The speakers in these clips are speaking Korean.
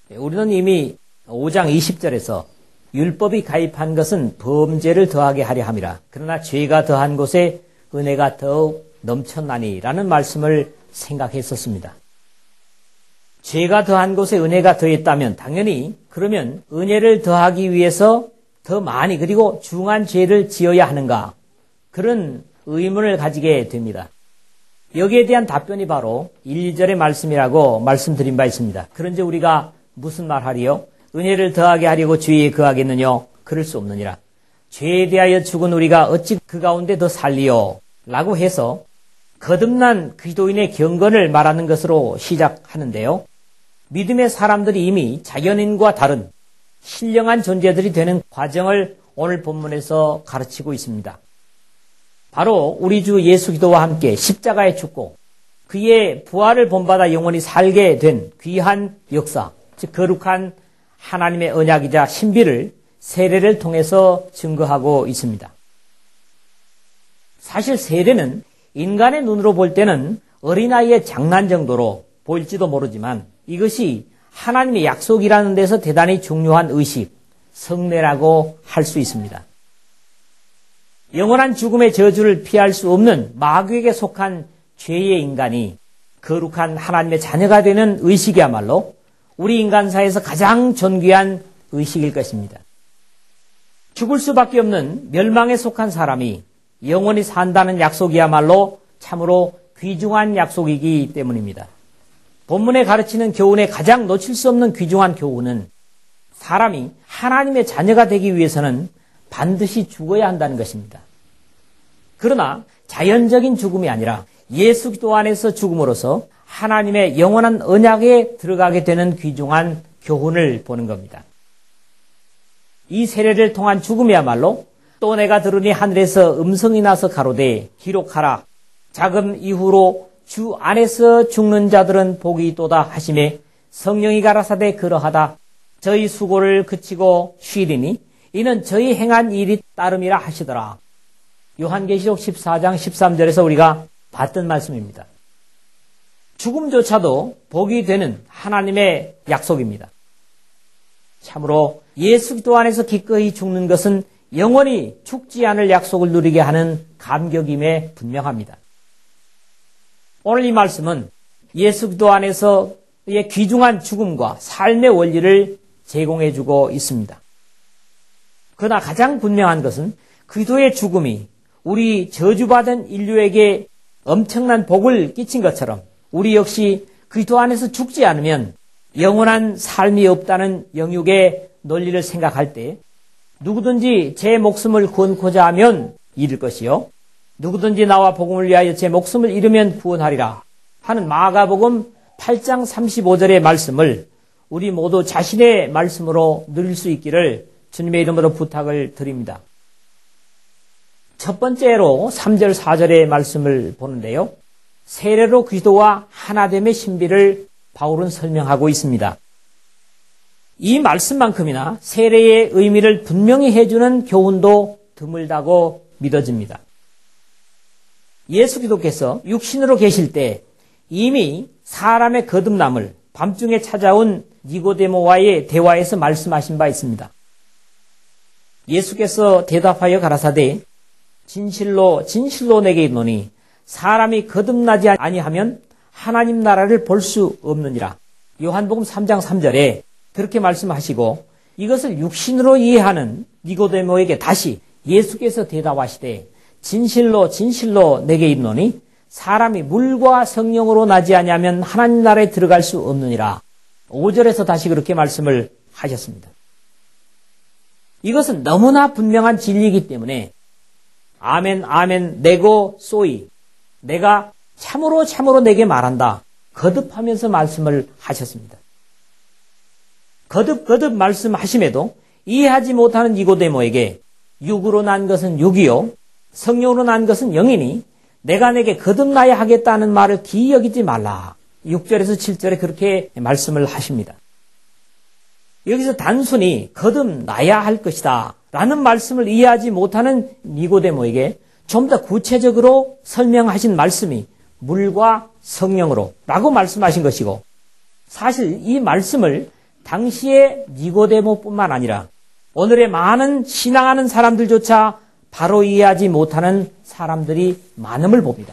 우리는 이미 5장 20절에서 율법이 가입한 것은 범죄를 더하게 하려 함이라. 그러나 죄가 더한 곳에 은혜가 더욱 넘쳤나니라는 말씀을 생각했었습니다. 죄가 더한 곳에 은혜가 더했다면 당연히 그러면 은혜를 더하기 위해서 더 많이 그리고 중한 죄를 지어야 하는가? 그런 의문을 가지게 됩니다. 여기에 대한 답변이 바로 1절의 말씀이라고 말씀드린 바 있습니다. 그런지 우리가 무슨 말하리요? 은혜를 더하게 하려고 죄에 거하겠느냐? 그럴 수 없느니라. 죄에 대하여 죽은 우리가 어찌 그 가운데 더 살리요? 라고 해서 거듭난 그리스도인의 경건을 말하는 것으로 시작하는데요. 믿음의 사람들이 이미 자연인과 다른 신령한 존재들이 되는 과정을 오늘 본문에서 가르치고 있습니다. 바로 우리 주 예수 그리스도와 함께 십자가에 죽고 그의 부활을 본받아 영원히 살게 된 귀한 역사, 즉 거룩한 하나님의 언약이자 신비를 세례를 통해서 증거하고 있습니다. 사실 세례는 인간의 눈으로 볼 때는 어린아이의 장난 정도로 보일지도 모르지만 이것이 하나님의 약속이라는 데서 대단히 중요한 의식, 성례라고 할 수 있습니다. 영원한 죽음의 저주를 피할 수 없는 마귀에게 속한 죄의 인간이 거룩한 하나님의 자녀가 되는 의식이야말로 우리 인간사에서 가장 존귀한 의식일 것입니다. 죽을 수밖에 없는 멸망에 속한 사람이 영원히 산다는 약속이야말로 참으로 귀중한 약속이기 때문입니다. 본문에 가르치는 교훈의 가장 놓칠 수 없는 귀중한 교훈은 사람이 하나님의 자녀가 되기 위해서는 반드시 죽어야 한다는 것입니다. 그러나 자연적인 죽음이 아니라 예수 그리스도 안에서 죽음으로써 하나님의 영원한 언약에 들어가게 되는 귀중한 교훈을 보는 겁니다. 이 세례를 통한 죽음이야말로 또 내가 들으니 하늘에서 음성이 나서 가로되 기록하라. 자금 이후로 주 안에서 죽는 자들은 복이 있도다 하시매 성령이 가라사대 그러하다. 저희 수고를 그치고 쉬리니 이는 저희 행한 일이 따름이라 하시더라. 요한계시록 14장 13절에서 우리가 봤던 말씀입니다. 죽음조차도 복이 되는 하나님의 약속입니다. 참으로 예수 그리스도 안에서 기꺼이 죽는 것은 영원히 죽지 않을 약속을 누리게 하는 감격임에 분명합니다. 오늘 이 말씀은 예수 그리스도 안에서의 귀중한 죽음과 삶의 원리를 제공해주고 있습니다. 그러나 가장 분명한 것은 그리스도의 죽음이 우리 저주받은 인류에게 엄청난 복을 끼친 것처럼 우리 역시 그리스도 안에서 죽지 않으면 영원한 삶이 없다는 영육의 논리를 생각할 때 누구든지 제 목숨을 구원코자 하면 잃을 것이요 누구든지 나와 복음을 위하여 제 목숨을 잃으면 구원하리라 하는 마가복음 8장 35절의 말씀을 우리 모두 자신의 말씀으로 누릴 수 있기를 주님의 이름으로 부탁을 드립니다. 첫 번째로 3절 4절의 말씀을 보는데요. 세례로 그리스도와 하나됨의 신비를 바울은 설명하고 있습니다. 이 말씀만큼이나 세례의 의미를 분명히 해주는 교훈도 드물다고 믿어집니다. 예수 그리스도께서 육신으로 계실 때 이미 사람의 거듭남을 밤중에 찾아온 니고데모와의 대화에서 말씀하신 바 있습니다. 예수께서 대답하여 가라사대 진실로 진실로 내게 이르노니 사람이 거듭나지 아니하면 하나님 나라를 볼 수 없느니라. 요한복음 3장 3절에 그렇게 말씀하시고 이것을 육신으로 이해하는 니고데모에게 다시 예수께서 대답하시되 진실로 진실로 내게 이르노니 사람이 물과 성령으로 나지 아니하면 하나님 나라에 들어갈 수 없느니라. 5절에서 다시 그렇게 말씀을 하셨습니다. 이것은 너무나 분명한 진리이기 때문에 아멘 아멘 내고 쏘이 내가 참으로 참으로 내게 말한다. 거듭하면서 말씀을 하셨습니다. 거듭 말씀하심에도 이해하지 못하는 니고데모에게 육으로 난 것은 육이요 성령으로 난 것은 영이니 내가 내게 거듭나야 하겠다는 말을 기이 여기지 말라. 6절에서 7절에 그렇게 말씀을 하십니다. 여기서 단순히 거듭나야 할 것이다 라는 말씀을 이해하지 못하는 니고데모에게 좀 더 구체적으로 설명하신 말씀이 물과 성령으로 라고 말씀하신 것이고 사실 이 말씀을 당시의 니고데모뿐만 아니라 오늘의 많은 신앙하는 사람들조차 바로 이해하지 못하는 사람들이 많음을 봅니다.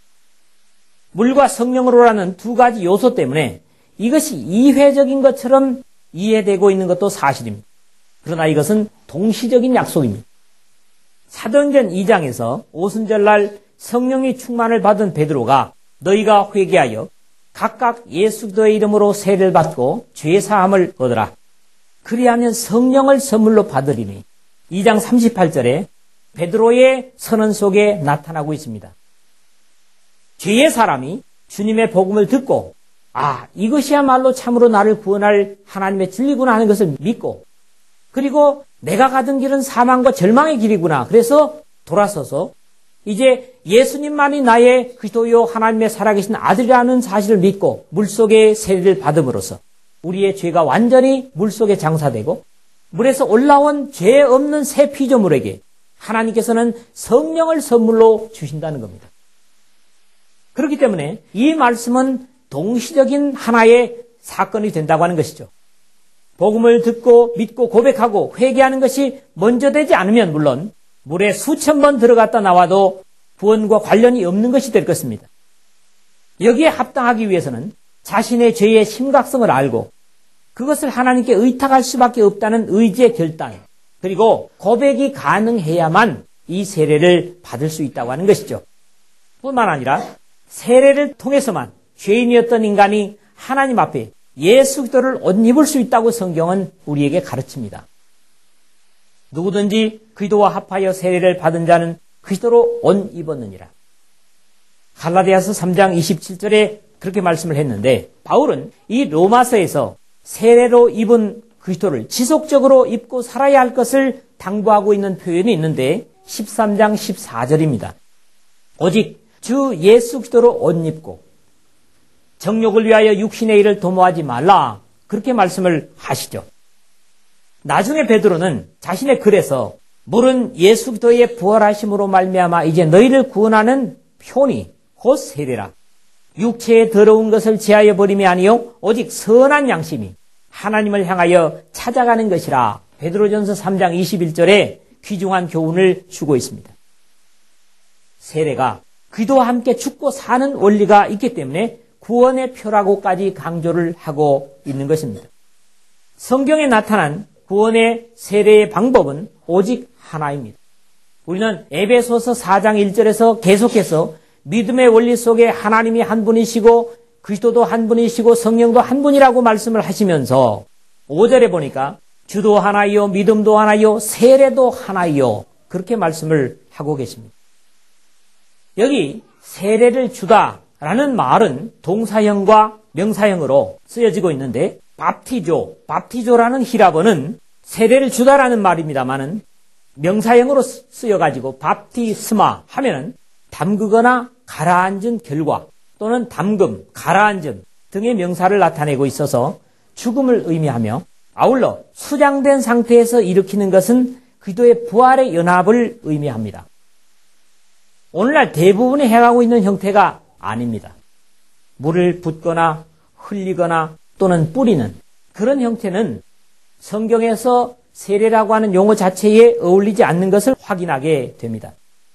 물과 성령으로라는 두 가지 요소 때문에 이것이 이회적인 것처럼 이해되고 있는 것도 사실입니다. 그러나 이것은 동시적인 약속입니다. 사도행전 2장에서 오순절날 성령의 충만을 받은 베드로가 너희가 회개하여 각각 예수 그리스도의 이름으로 세례를 받고 죄사함을 얻으라. 그리하면 성령을 선물로 받으리니 2장 38절에 베드로의 선언 속에 나타나고 있습니다. 죄의 사람이 주님의 복음을 듣고 이것이야말로 참으로 나를 구원할 하나님의 진리구나 하는 것을 믿고 그리고 내가 가던 길은 사망과 절망의 길이구나. 그래서 돌아서서 이제 예수님만이 나의 그리스도요 하나님의 살아계신 아들이라는 사실을 믿고 물속에 세례를 받음으로써 우리의 죄가 완전히 물속에 장사되고 물에서 올라온 죄 없는 새 피조물에게 하나님께서는 성령을 선물로 주신다는 겁니다. 그렇기 때문에 이 말씀은 동시적인 하나의 사건이 된다고 하는 것이죠. 복음을 듣고 믿고 고백하고 회개하는 것이 먼저 되지 않으면 물론 물에 수천 번 들어갔다 나와도 구원과 관련이 없는 것이 될 것입니다. 여기에 합당하기 위해서는 자신의 죄의 심각성을 알고 그것을 하나님께 의탁할 수밖에 없다는 의지의 결단 그리고 고백이 가능해야만 이 세례를 받을 수 있다고 하는 것이죠. 뿐만 아니라 세례를 통해서만 죄인이었던 인간이 하나님 앞에 예수 그리스도를 옷 입을 수 있다고 성경은 우리에게 가르칩니다. 누구든지 그리스도와 합하여 세례를 받은 자는 그리스도로 옷 입었느니라. 갈라디아서 3장 27절에 그렇게 말씀을 했는데 바울은 이 로마서에서 세례로 입은 그리스도를 지속적으로 입고 살아야 할 것을 당부하고 있는 표현이 있는데 13장 14절입니다. 오직 주 예수 그리스도로 옷 입고 정욕을 위하여 육신의 일을 도모하지 말라. 그렇게 말씀을 하시죠. 나중에 베드로는 자신의 글에서 물은 예수 그리스도의 부활하심으로 말미암아 이제 너희를 구원하는 표니 곧 세례라. 육체의 더러운 것을 제하여 버림이 아니요 오직 선한 양심이 하나님을 향하여 찾아가는 것이라. 베드로전서 3장 21절에 귀중한 교훈을 주고 있습니다. 세례가 그리스도와 함께 죽고 사는 원리가 있기 때문에 구원의 표라고까지 강조를 하고 있는 것입니다. 성경에 나타난 구원의 세례의 방법은 오직 하나입니다. 우리는 에베소서 4장 1절에서 계속해서 믿음의 원리 속에 하나님이 한 분이시고 그리스도도 한 분이시고 성령도 한 분이라고 말씀을 하시면서 5절에 보니까 주도 하나이요 믿음도 하나이요 세례도 하나이요 그렇게 말씀을 하고 계십니다. 여기 세례를 주다라는 말은 동사형과 명사형으로 쓰여지고 있는데 밥티조라는 히라버는 세례를 주다라는 말입니다만은 명사형으로 쓰여가지고 밥티스마 하면은 담그거나 가라앉은 결과 또는 담금, 가라앉음 등의 명사를 나타내고 있어서 죽음을 의미하며 아울러 수장된 상태에서 일으키는 것은 그리스도의 부활의 연합을 의미합니다. 오늘날 대부분이 행하고 있는 형태가 아닙니다. 물을 붓거나 흘리거나 또는 뿌리는 그런 형태는 성경에서 세례라고 하는 용어 자체에 어울리지 않는 것을 확인하게 됩니다.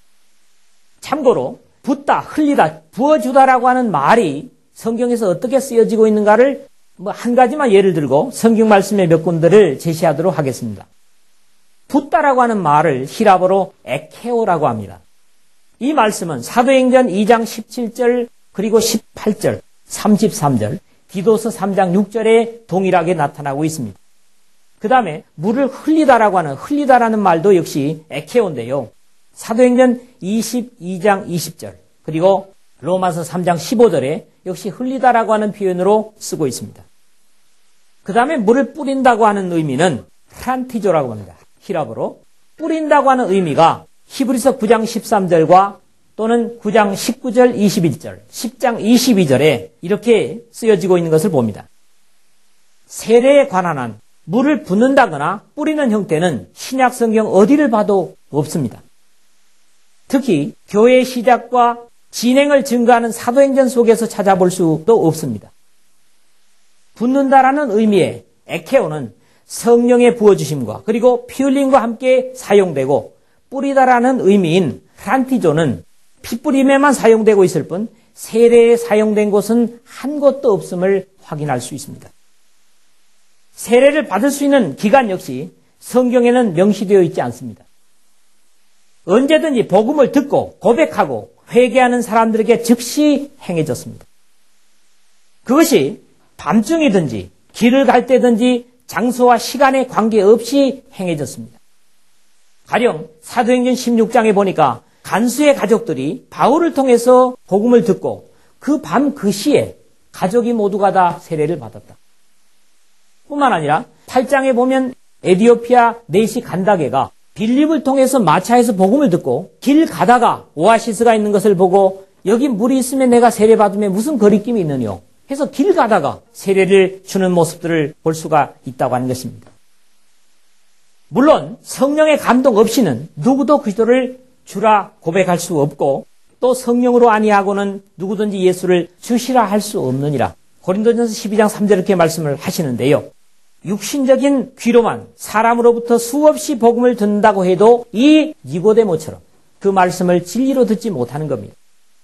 참고로 붓다, 흘리다, 부어주다라고 하는 말이 성경에서 어떻게 쓰여지고 있는가를 한 가지만 예를 들고 성경 말씀의 몇 군데를 제시하도록 하겠습니다. 붓다라고 하는 말을 히라보로 에케오라고 합니다. 이 말씀은 사도행전 2장 17절 그리고 18절, 33절, 디도서 3장 6절에 동일하게 나타나고 있습니다. 그 다음에 물을 흘리다라는 말도 역시 에케오인데요. 사도행전 22장 20절 그리고 로마서 3장 15절에 역시 흘리다라고 하는 표현으로 쓰고 있습니다. 그 다음에 물을 뿌린다고 하는 의미는 프란티조라고 합니다. 히라보로 뿌린다고 하는 의미가 히브리서 9장 13절과 또는 9장 19절 21절, 10장 22절에 이렇게 쓰여지고 있는 것을 봅니다. 세례에 관한 한 물을 붓는다거나 뿌리는 형태는 신약 성경 어디를 봐도 없습니다. 특히 교회의 시작과 진행을 증거하는 사도행전 속에서 찾아볼 수도 없습니다. 붓는다라는 의미의 에케오는 성령의 부어주심과 그리고 피 흘림과 함께 사용되고 뿌리다라는 의미인 프란티조는 피 뿌림에만 사용되고 있을 뿐 세례에 사용된 곳은 한 곳도 없음을 확인할 수 있습니다. 세례를 받을 수 있는 기간 역시 성경에는 명시되어 있지 않습니다. 언제든지 복음을 듣고 고백하고 회개하는 사람들에게 즉시 행해졌습니다. 그것이 밤중이든지 길을 갈 때든지 장소와 시간에 관계없이 행해졌습니다. 가령 사도행전 16장에 보니까 간수의 가족들이 바울을 통해서 복음을 듣고 그 밤 그 시에 가족이 모두가 다 세례를 받았다. 뿐만 아니라 8장에 보면 에디오피아 네시 간다게가 빌립을 통해서 마차에서 복음을 듣고 길 가다가 오아시스가 있는 것을 보고 여기 물이 있으면 내가 세례 받으면 무슨 거리낌이 있느뇨 해서 길 가다가 세례를 주는 모습들을 볼 수가 있다고 하는 것입니다. 물론 성령의 감동 없이는 누구도 그리스도를 주라 고백할 수 없고 또 성령으로 아니하고는 누구든지 예수를 주시라 할 수 없느니라. 고린도전서 12장 3절 이렇게 말씀을 하시는데요. 육신적인 귀로만 사람으로부터 수없이 복음을 듣는다고 해도 이 니고데모처럼 그 말씀을 진리로 듣지 못하는 겁니다.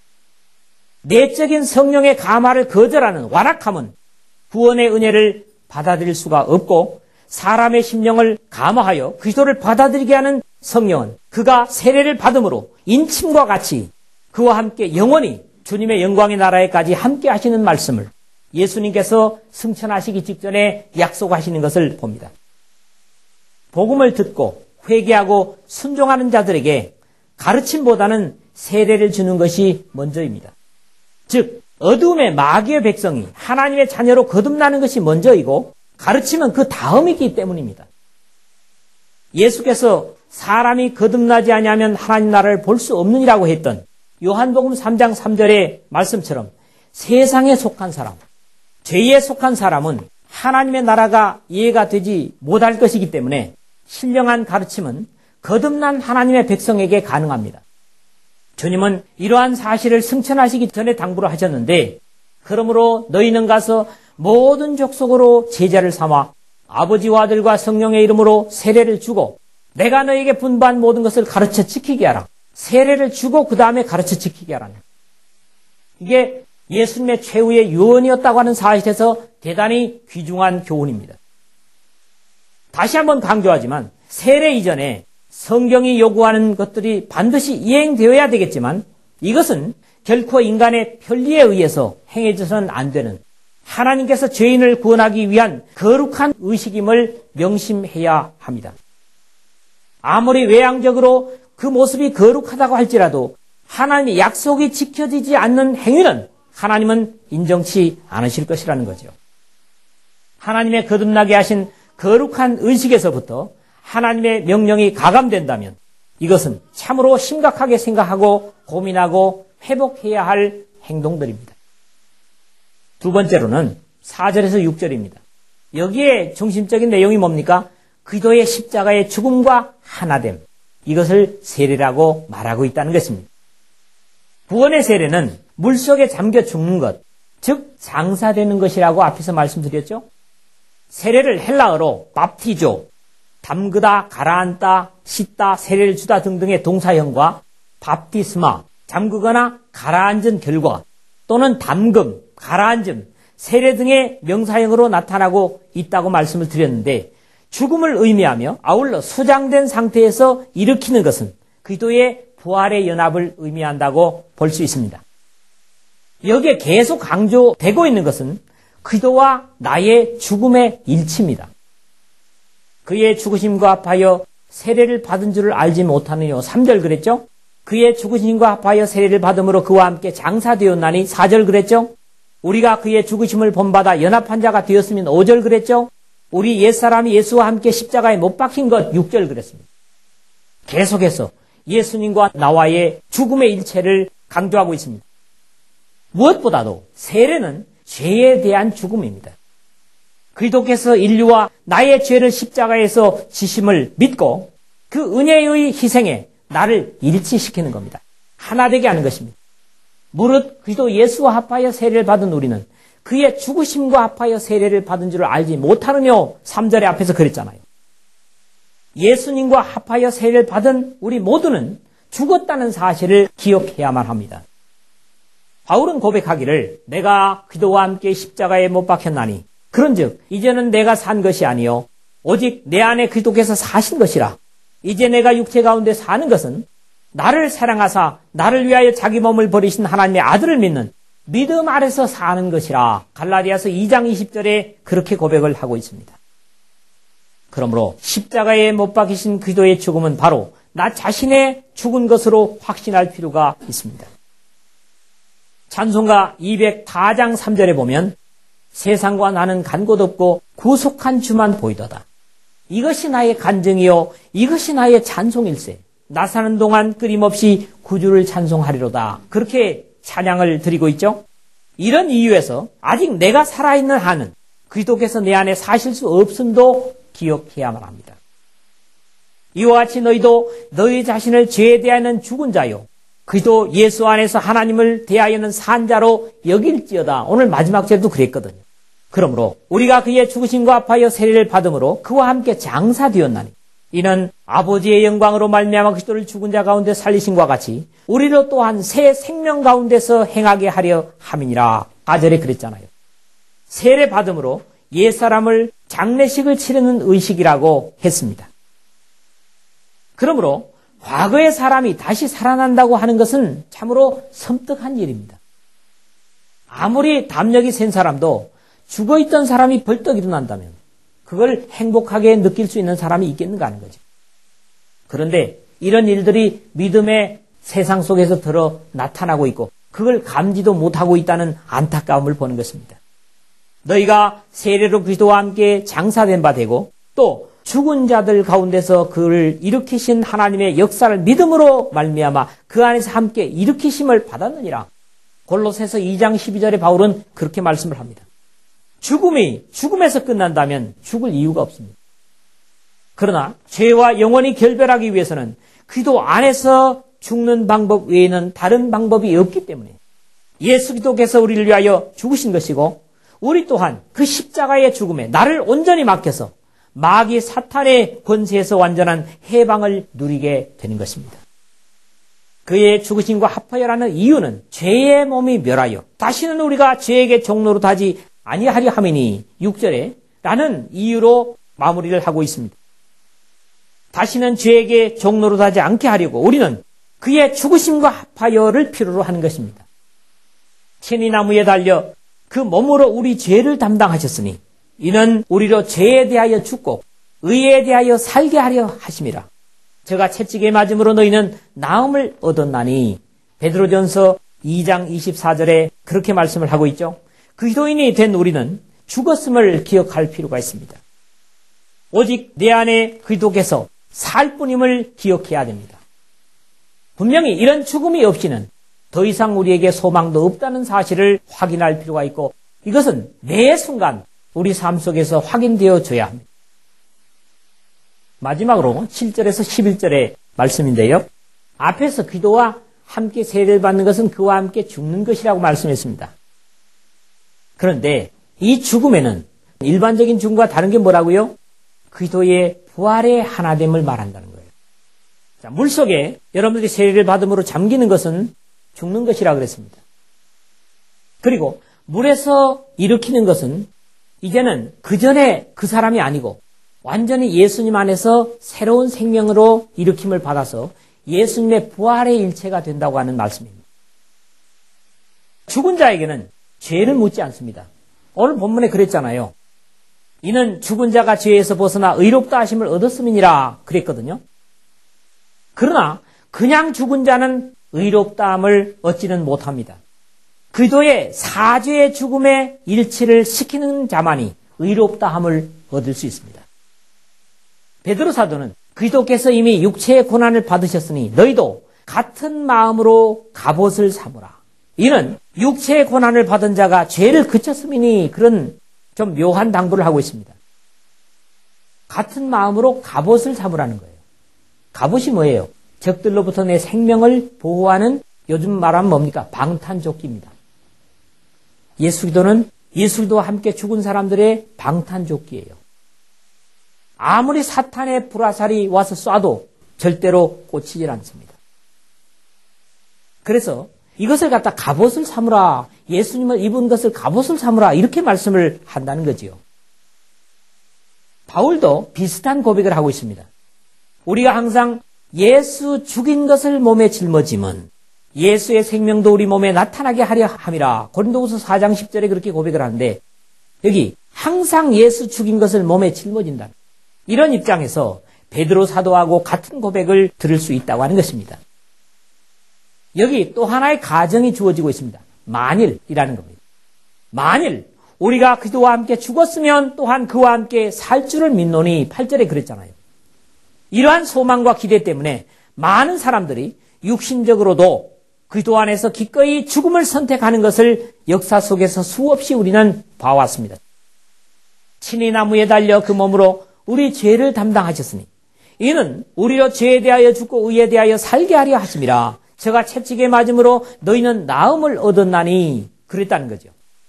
내적인 성령의 감화를 거절하는 완악함은 구원의 은혜를 받아들일 수가 없고 사람의 심령을 감화하여 그리스도를 받아들이게 하는 성령은 그가 세례를 받음으로 인침과 같이 그와 함께 영원히 주님의 영광의 나라에까지 함께 하시는 말씀을 예수님께서 승천하시기 직전에 약속하시는 것을 봅니다. 복음을 듣고 회개하고 순종하는 자들에게 가르침보다는 세례를 주는 것이 먼저입니다. 즉 어둠의 마귀의 백성이 하나님의 자녀로 거듭나는 것이 먼저이고 가르침은 그 다음이기 때문입니다. 예수께서 사람이 거듭나지 아니하면 하나님 나라를 볼 수 없느니라고 했던 요한복음 3장 3절의 말씀처럼 세상에 속한 사람, 죄에 속한 사람은 하나님의 나라가 이해가 되지 못할 것이기 때문에 신령한 가르침은 거듭난 하나님의 백성에게 가능합니다. 주님은 이러한 사실을 승천하시기 전에 당부를 하셨는데 그러므로 너희는 가서 모든 족속으로 제자를 삼아 아버지와 아들과 성령의 이름으로 세례를 주고 내가 너에게 분부한 모든 것을 가르쳐 지키게 하라. 세례를 주고 그 다음에 가르쳐 지키게 하라. 이게 예수님의 최후의 유언이었다고 하는 사실에서 대단히 귀중한 교훈입니다. 다시 한번 강조하지만 세례 이전에 성경이 요구하는 것들이 반드시 이행되어야 되겠지만 이것은 결코 인간의 편리에 의해서 행해져서는 안 되는 하나님께서 죄인을 구원하기 위한 거룩한 의식임을 명심해야 합니다. 아무리 외향적으로 그 모습이 거룩하다고 할지라도 하나님의 약속이 지켜지지 않는 행위는 하나님은 인정치 않으실 것이라는 거죠. 하나님의 거듭나게 하신 거룩한 의식에서부터 하나님의 명령이 가감된다면 이것은 참으로 심각하게 생각하고 고민하고 회복해야 할 행동들입니다. 두 번째로는 4절에서 6절입니다. 여기에 중심적인 내용이 뭡니까? 그리스도의 십자가의 죽음과 하나됨. 이것을 세례라고 말하고 있다는 것입니다. 구원의 세례는 물속에 잠겨 죽는 것, 즉 장사되는 것이라고 앞에서 말씀드렸죠. 세례를 헬라어로 밥티조, 담그다, 가라앉다, 씻다, 세례를 주다 등등의 동사형과 밥티스마, 잠그거나 가라앉은 결과 또는 담금, 가라앉음, 세례 등의 명사형으로 나타나고 있다고 말씀을 드렸는데 죽음을 의미하며 아울러 수장된 상태에서 일으키는 것은 그리스도의 부활의 연합을 의미한다고 볼 수 있습니다. 여기에 계속 강조되고 있는 것은 그리스도와 나의 죽음의 일치입니다. 그의 죽으심과 합하여 세례를 받은 줄을 알지 못하느뇨. 3절 그랬죠? 그의 죽으심과 합하여 세례를 받음으로 그와 함께 장사되었나니 4절 그랬죠? 우리가 그의 죽으심을 본받아 연합한 자가 되었으면 5절 그랬죠? 우리 옛사람이 예수와 함께 십자가에 못 박힌 것 6절 그랬습니다. 계속해서 예수님과 나와의 죽음의 일체를 강조하고 있습니다. 무엇보다도 세례는 죄에 대한 죽음입니다. 그리스도께서 인류와 나의 죄를 십자가에서 지심을 믿고 그 은혜의 희생에 나를 일치시키는 겁니다. 하나 되게 하는 것입니다. 무릇 그리스도 예수와 합하여 세례를 받은 우리는 그의 죽으심과 합하여 세례를 받은 줄을 알지 못하느뇨. 3절의 앞에서 그랬잖아요. 예수님과 합하여 세례를 받은 우리 모두는 죽었다는 사실을 기억해야만 합니다. 바울은 고백하기를 내가 그리스도와 함께 십자가에 못 박혔나니 그런즉 이제는 내가 산 것이 아니요 오직 내 안에 그리스도께서 사신 것이라. 이제 내가 육체 가운데 사는 것은 나를 사랑하사 나를 위하여 자기 몸을 버리신 하나님의 아들을 믿는 믿음 아래서 사는 것이라. 갈라디아서 2장 20절에 그렇게 고백을 하고 있습니다. 그러므로 십자가에 못 박히신 그리스도의 죽음은 바로 나 자신의 죽은 것으로 확신할 필요가 있습니다. 찬송가 204장 3절에 보면 세상과 나는 간 곳 없고 구속한 주만 보이도다. 이것이 나의 간증이요 이것이 나의 찬송일세. 나 사는 동안 끊임없이 구주를 찬송하리로다. 그렇게 찬양을 드리고 있죠. 이런 이유에서 아직 내가 살아있는 한은 그리스도께서 내 안에 사실 수 없음도 기억해야만 합니다. 이와 같이 너희도 너희 자신을 죄에 대하여는 죽은 자요 그리스도 예수 안에서 하나님을 대하여는 산 자로 여길지어다. 오늘 마지막 절도 그랬거든요. 그러므로 우리가 그의 죽으심과 합하여 세례를 받음으로 그와 함께 장사되었나니 이는 아버지의 영광으로 말미암아 그리스도를 죽은 자 가운데 살리심과 같이 우리로 또한 새 생명 가운데서 행하게 하려 함이니라. 4절에 그랬잖아요. 세례 받음으로 옛사람을 장례식을 치르는 의식이라고 했습니다. 그러므로 과거의 사람이 다시 살아난다고 하는 것은 참으로 섬뜩한 일입니다. 아무리 담력이 센 사람도 죽어있던 사람이 벌떡 일어난다면 그걸 행복하게 느낄 수 있는 사람이 있겠는가 하는 거죠. 그런데 이런 일들이 믿음의 세상 속에서 들어 나타나고 있고 그걸 감지도 못하고 있다는 안타까움을 보는 것입니다. 너희가 세례로 그리스도와 함께 장사된 바 되고 또 죽은 자들 가운데서 그를 일으키신 하나님의 역사를 믿음으로 말미암아 그 안에서 함께 일으키심을 받았느니라. 골로새서 2장 12절에 바울은 그렇게 말씀을 합니다. 죽음이 죽음에서 끝난다면 죽을 이유가 없습니다. 그러나 죄와 영원히 결별하기 위해서는 그리스도 안에서 죽는 방법 외에는 다른 방법이 없기 때문에 예수 그리스도께서 우리를 위하여 죽으신 것이고 우리 또한 그 십자가의 죽음에 나를 온전히 맡겨서 마귀 사탄의 권세에서 완전한 해방을 누리게 되는 것입니다. 그의 죽으심과 합하여라는 이유는 죄의 몸이 멸하여 다시는 우리가 죄에게 종노릇 하지 아니하려 함이니 6절에 라는 이유로 마무리를 하고 있습니다. 다시는 죄에게 종노릇 하지 않게 하려고 우리는 그의 죽으심과 합하여를 필요로 하는 것입니다. 천리나무에 달려 그 몸으로 우리 죄를 담당하셨으니 이는 우리로 죄에 대하여 죽고 의에 대하여 살게 하려 하심이라. 저가 채찍에 맞음으로 너희는 나음을 얻었나니 베드로전서 2장 24절에 그렇게 말씀을 하고 있죠. 그리스도인이 된 우리는 죽었음을 기억할 필요가 있습니다. 오직 내 안에 그리스도께서 살 뿐임을 기억해야 됩니다. 분명히 이런 죽음이 없이는 더 이상 우리에게 소망도 없다는 사실을 확인할 필요가 있고 이것은 매 순간 우리 삶 속에서 확인되어져야 합니다. 마지막으로 7절에서 11절의 말씀인데요. 앞에서 그리스도와 함께 세례를 받는 것은 그와 함께 죽는 것이라고 말씀했습니다. 그런데 이 죽음에는 일반적인 죽음과 다른 게 뭐라고요? 그리스도의 부활의 하나됨을 말한다는 거예요. 자, 물속에 여러분들이 세례를 받음으로 잠기는 것은 죽는 것이라고 그랬습니다. 그리고 물에서 일으키는 것은 이제는 그 전에 그 사람이 아니고 완전히 예수님 안에서 새로운 생명으로 일으킴을 받아서 예수님의 부활의 일체가 된다고 하는 말씀입니다. 죽은 자에게는 죄를 묻지 않습니다. 오늘 본문에 그랬잖아요. 이는 죽은 자가 죄에서 벗어나 의롭다 하심을 얻었음이니라 그랬거든요. 그러나 그냥 죽은 자는 의롭다함을 얻지는 못합니다. 그리스도의 사죄의 죽음의 일치를 시키는 자만이 의롭다함을 얻을 수 있습니다. 베드로 사도는 그리스도께서 이미 육체의 고난을 받으셨으니 너희도 같은 마음으로 갑옷을 삼으라. 이는 육체의 고난을 받은 자가 죄를 그쳤음이니 그런 좀 묘한 당부를 하고 있습니다. 같은 마음으로 갑옷을 삼으라는 거예요. 갑옷이 뭐예요? 적들로부터 내 생명을 보호하는 요즘 말하면 뭡니까? 방탄조끼입니다. 예수 그리스도는 예수도 함께 죽은 사람들의 방탄조끼예요. 아무리 사탄의 불화살이 와서 쏴도 절대로 꽂히질 않습니다. 그래서 이것을 갖다 갑옷을 삼으라, 예수님을 입은 것을 갑옷을 삼으라, 이렇게 말씀을 한다는 거지요. 바울도 비슷한 고백을 하고 있습니다. 우리가 항상 예수 죽인 것을 몸에 짊어짐은 예수의 생명도 우리 몸에 나타나게 하려 함이라. 고린도후서 4장 10절에 그렇게 고백을 하는데, 여기 항상 예수 죽인 것을 몸에 짊어진다. 이런 입장에서 베드로 사도하고 같은 고백을 들을 수 있다고 하는 것입니다. 여기 또 하나의 가정이 주어지고 있습니다. 만일이라는 겁니다. 만일 우리가 그리스도와 함께 죽었으면 또한 그와 함께 살 줄을 믿노니 8절에 그랬잖아요. 이러한 소망과 기대 때문에 많은 사람들이 육신적으로도 그리스도 안에서 기꺼이 죽음을 선택하는 것을 역사 속에서 수없이 우리는 봐왔습니다. 친히 나무에 달려 그 몸으로 우리 죄를 담당하셨으니 이는 우리로 죄에 대하여 죽고 의에 대하여 살게 하려 하심이라. 저가 채찍에 맞음으로 너희는 나음을 얻었나니, 그랬다는 거죠.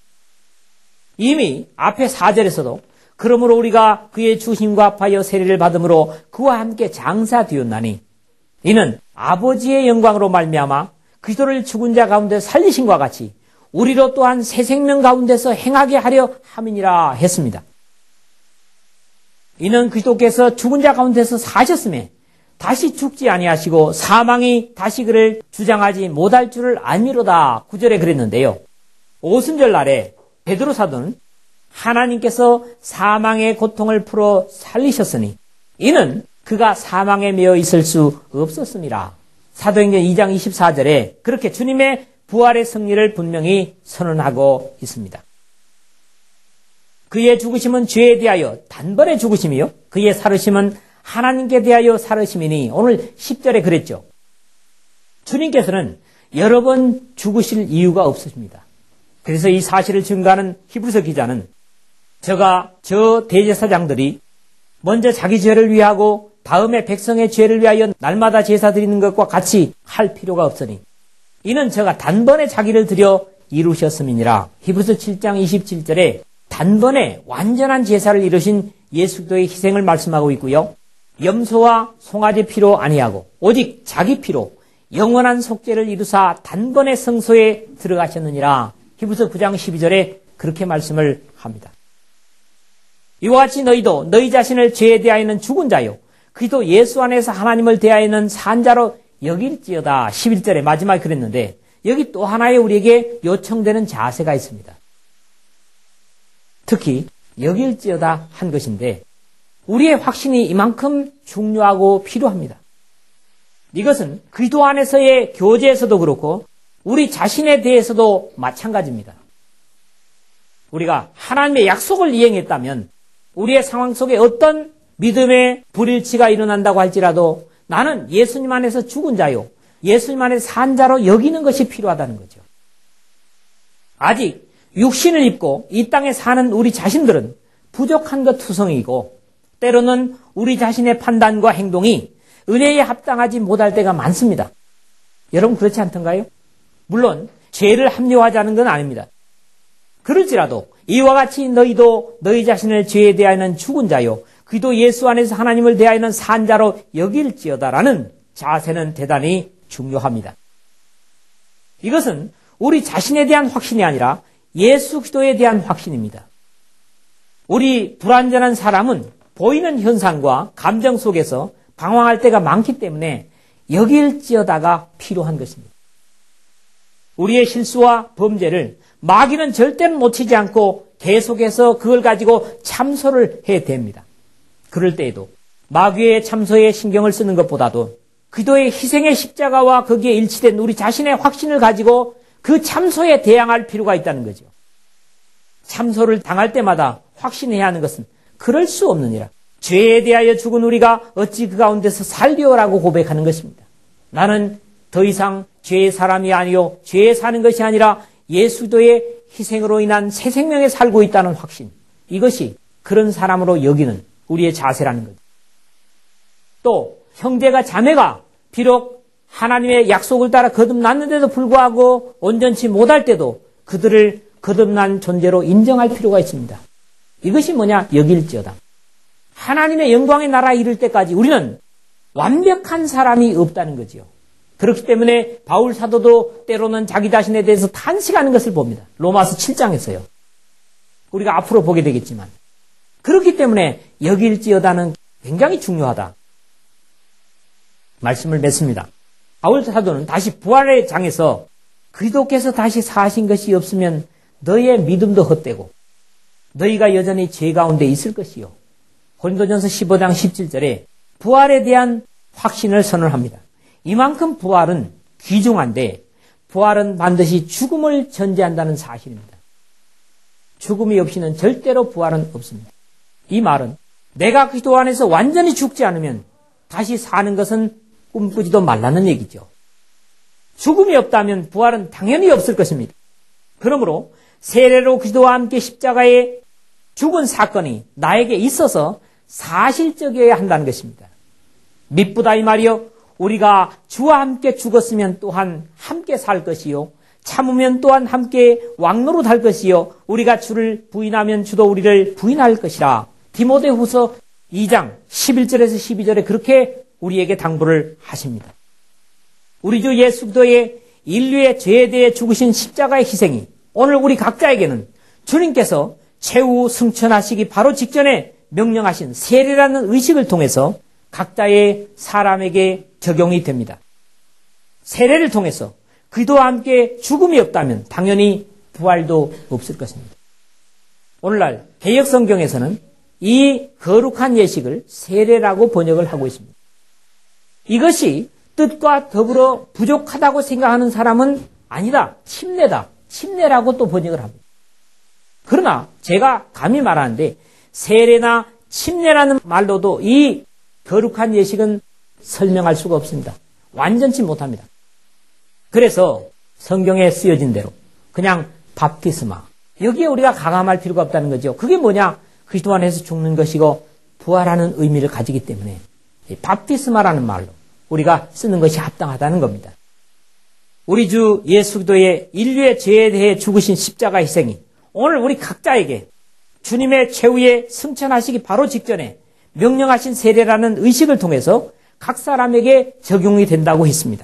이미 앞에 4절에서도 그러므로 우리가 그의 주심과 합하여 세례를 받음으로 그와 함께 장사되었나니 이는 아버지의 영광으로 말미암아 그리스도를 죽은 자 가운데 살리신과 같이 우리로 또한 새 생명 가운데서 행하게 하려 함이니라 했습니다. 이는 그리스도께서 죽은 자 가운데서 사셨음에 다시 죽지 아니하시고 사망이 다시 그를 주장하지 못할 줄을 알미로다. 9절에 그랬는데요. 오순절 날에 베드로 사도는 하나님께서 사망의 고통을 풀어 살리셨으니 이는 그가 사망에 매여 있을 수 없었습니다. 사도행전 2장 24절에 그렇게 주님의 부활의 승리를 분명히 선언하고 있습니다. 그의 죽으심은 죄에 대하여 단번에 죽으심이요 그의 살으심은 하나님께 대하여 살으심이니 오늘 10절에 그랬죠. 주님께서는 여러 번 죽으실 이유가 없으십니다. 그래서 이 사실을 증거하는 히브리서 기자는 저 대제사장들이 먼저 자기 죄를 위하고 다음에 백성의 죄를 위하여 날마다 제사 드리는 것과 같이 할 필요가 없으니 이는 저가 단번에 자기를 드려 이루셨음이니라. 히브리서 7장 27절에 단번에 완전한 제사를 이루신 예수 그리스도의 희생을 말씀하고 있고요. 염소와 송아지 피로 아니하고 오직 자기 피로 영원한 속죄를 이루사 단번에 성소에 들어가셨느니라. 히브리서 9장 12절에 그렇게 말씀을 합니다. 이와 같이 너희도 너희 자신을 죄에 대하여는 죽은 자요 그리스도 예수 안에서 하나님을 대하여는 산 자로 여길지어다. 11절에 마지막에 그랬는데 여기 또 하나의 우리에게 요청되는 자세가 있습니다. 특히 여길지어다 한 것인데 우리의 확신이 이만큼 중요하고 필요합니다. 이것은 그리스도 안에서의 교제에서도 그렇고 우리 자신에 대해서도 마찬가지입니다. 우리가 하나님의 약속을 이행했다면 우리의 상황 속에 어떤 믿음의 불일치가 일어난다고 할지라도 나는 예수님 안에서 죽은 자요 예수님 안에서 산 자로 여기는 것이 필요하다는 거죠. 아직 육신을 입고 이 땅에 사는 우리 자신들은 부족한 것 투성이고 때로는 우리 자신의 판단과 행동이 은혜에 합당하지 못할 때가 많습니다. 여러분 그렇지 않던가요? 물론 죄를 합리화하자는 건 아닙니다. 그럴지라도 이와 같이 너희도 너희 자신을 죄에 대하여는 죽은 자요 그리스도 예수 안에서 하나님을 대하여는 산 자로 여길지어다라는 자세는 대단히 중요합니다. 이것은 우리 자신에 대한 확신이 아니라 예수 그리스도에 대한 확신입니다. 우리 불완전한 사람은 보이는 현상과 감정 속에서 방황할 때가 많기 때문에 여길지어다가 필요한 것입니다. 우리의 실수와 범죄를 마귀는 절대로 놓치지 않고 계속해서 그걸 가지고 참소를 해야 됩니다. 그럴 때에도 마귀의 참소에 신경을 쓰는 것보다도 그리스도의 희생의 십자가와 거기에 일치된 우리 자신의 확신을 가지고 그 참소에 대항할 필요가 있다는 거죠. 참소를 당할 때마다 확신해야 하는 것은 그럴 수 없느니라. 죄에 대하여 죽은 우리가 어찌 그 가운데서 살리오라고 고백하는 것입니다. 나는 더 이상 죄의 사람이 아니요 죄에 사는 것이 아니라 예수도의 희생으로 인한 새 생명에 살고 있다는 확신. 이것이 그런 사람으로 여기는 우리의 자세라는 거죠. 또 형제가 자매가 비록 하나님의 약속을 따라 거듭났는데도 불구하고 온전치 못할 때도 그들을 거듭난 존재로 인정할 필요가 있습니다. 이것이 뭐냐? 여길지어다. 하나님의 영광의 나라에 이를 때까지 우리는 완벽한 사람이 없다는 거지요. 그렇기 때문에 바울 사도도 때로는 자기 자신에 대해서 탄식하는 것을 봅니다. 로마서 7장에서요. 우리가 앞으로 보게 되겠지만. 그렇기 때문에 여길지어다는 굉장히 중요하다. 말씀을 맺습니다. 바울 사도는 다시 부활의 장에서 그리스도께서 다시 사신 것이 없으면 너희의 믿음도 헛되고 너희가 여전히 죄 가운데 있을 것이요. 고린도전서 15장 17절에 부활에 대한 확신을 선언합니다. 이만큼 부활은 귀중한데 부활은 반드시 죽음을 전제한다는 사실입니다. 죽음이 없이는 절대로 부활은 없습니다. 이 말은 내가 그리스도 안에서 완전히 죽지 않으면 다시 사는 것은 꿈꾸지도 말라는 얘기죠. 죽음이 없다면 부활은 당연히 없을 것입니다. 그러므로 세례로 그리스도와 함께 십자가에 죽은 사건이 나에게 있어서 사실적이어야 한다는 것입니다. 미쁘다 이 말이요. 우리가 주와 함께 죽었으면 또한 함께 살 것이요. 참으면 또한 함께 왕노릇 할 것이요. 우리가 주를 부인하면 주도 우리를 부인할 것이라. 디모데후서 2장 11절에서 12절에 그렇게 우리에게 당부를 하십니다. 우리 주 예수 그리스도의 인류의 죄에 대해 죽으신 십자가의 희생이 오늘 우리 각자에게는 주님께서 최후 승천하시기 바로 직전에 명령하신 세례라는 의식을 통해서 각자의 사람에게 적용이 됩니다. 세례를 통해서 그리스도와 함께 죽음이 없다면 당연히 부활도 없을 것입니다. 오늘날 개역 성경에서는 이 거룩한 예식을 세례라고 번역을 하고 있습니다. 이것이 뜻과 더불어 부족하다고 생각하는 사람은 아니다. 침례다. 침례라고 또 번역을 합니다. 그러나 제가 감히 말하는데 세례나 침례라는 말로도 이 거룩한 예식은 설명할 수가 없습니다. 완전치 못합니다. 그래서 성경에 쓰여진 대로 그냥 밥티스마 여기에 우리가 가감할 필요가 없다는 거죠. 그게 뭐냐? 그리스도 안에서 죽는 것이고 부활하는 의미를 가지기 때문에 밥티스마라는 말로 우리가 쓰는 것이 합당하다는 겁니다. 우리 주 예수 그리스도의 인류의 죄에 대해 죽으신 십자가 희생이 오늘 우리 각자에게 주님의 최후의 승천하시기 바로 직전에 명령하신 세례라는 의식을 통해서 각 사람에게 적용이 된다고 했습니다.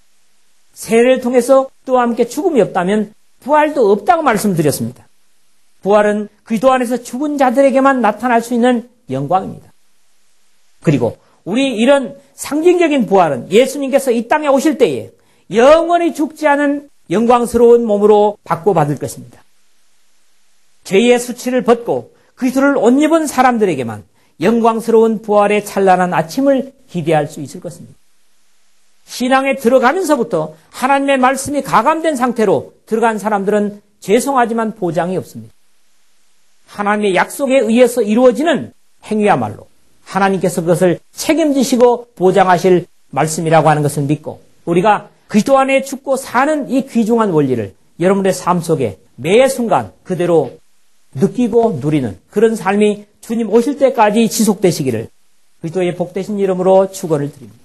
세례를 통해서 또와 함께 죽음이 없다면 부활도 없다고 말씀드렸습니다. 부활은 그리스도 안에서 죽은 자들에게만 나타날 수 있는 영광입니다. 그리고 우리 이런 상징적인 부활은 예수님께서 이 땅에 오실 때에 영원히 죽지 않은 영광스러운 몸으로 바꿔받을 것입니다. 죄의 수치를 벗고 그리스도를 옷 입은 사람들에게만 영광스러운 부활의 찬란한 아침을 기대할 수 있을 것입니다. 신앙에 들어가면서부터 하나님의 말씀이 가감된 상태로 들어간 사람들은 죄송하지만 보장이 없습니다. 하나님의 약속에 의해서 이루어지는 행위야말로 하나님께서 그것을 책임지시고 보장하실 말씀이라고 하는 것을 믿고 우리가 그리스도 안에 죽고 사는 이 귀중한 원리를 여러분의 삶 속에 매 순간 그대로 느끼고 누리는 그런 삶이 주님 오실 때까지 지속되시기를 그리스도의 복되신 이름으로 축원을 드립니다.